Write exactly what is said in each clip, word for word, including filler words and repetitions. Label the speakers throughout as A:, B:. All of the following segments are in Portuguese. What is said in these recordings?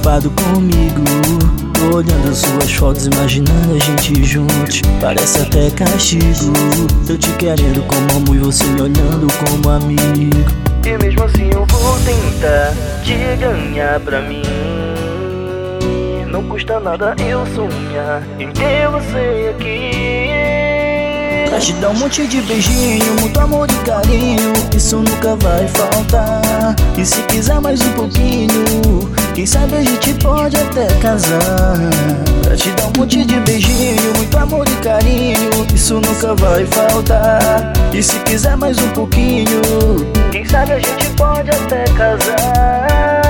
A: preocupado comigo. Tô olhando suas fotos, imaginando a gente juntos. Parece até castigo, eu te querendo como amo e você me olhando como amigo.
B: E mesmo assim eu vou tentar te ganhar pra mim. Não custa nada eu sonhar em ter você aqui.
A: Pra te dar um monte de beijinho, muito amor e carinho, isso nunca vai faltar. E se quiser mais um pouquinho, quem sabe a gente pode até casar. Pra te dar um monte de beijinho, muito amor e carinho, isso nunca vai faltar. E se quiser mais um pouquinho,
B: quem sabe a gente pode até casar.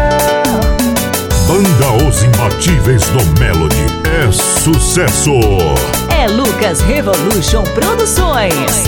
C: Banda Os Imbatíveis do Melody é sucesso.
D: É Lucas Revolution Produções.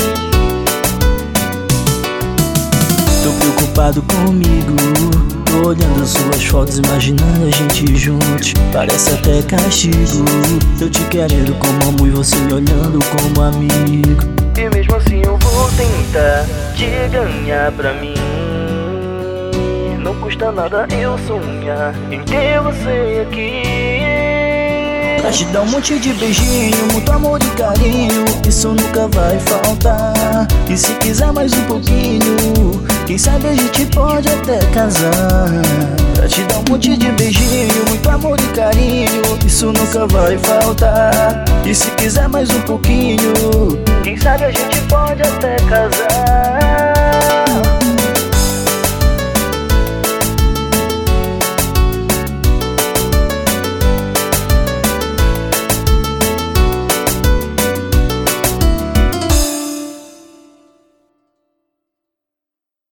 A: Tô preocupado comigo, tô olhando suas fotos, imaginando a gente juntos. Parece até castigo, eu te querendo como amo e você me olhando como amigo.
B: E mesmo assim eu vou tentar te ganhar pra mim. Não custa nada eu sonhar em ter você aqui.
A: Pra te dar um monte de beijinho, muito amor e carinho, isso nunca vai faltar. E se quiser mais um pouquinho, quem sabe a gente pode até casar. Pra te dar um monte de beijinho, muito amor e carinho, isso nunca vai faltar. E se quiser mais um pouquinho,
B: quem sabe a gente pode até casar.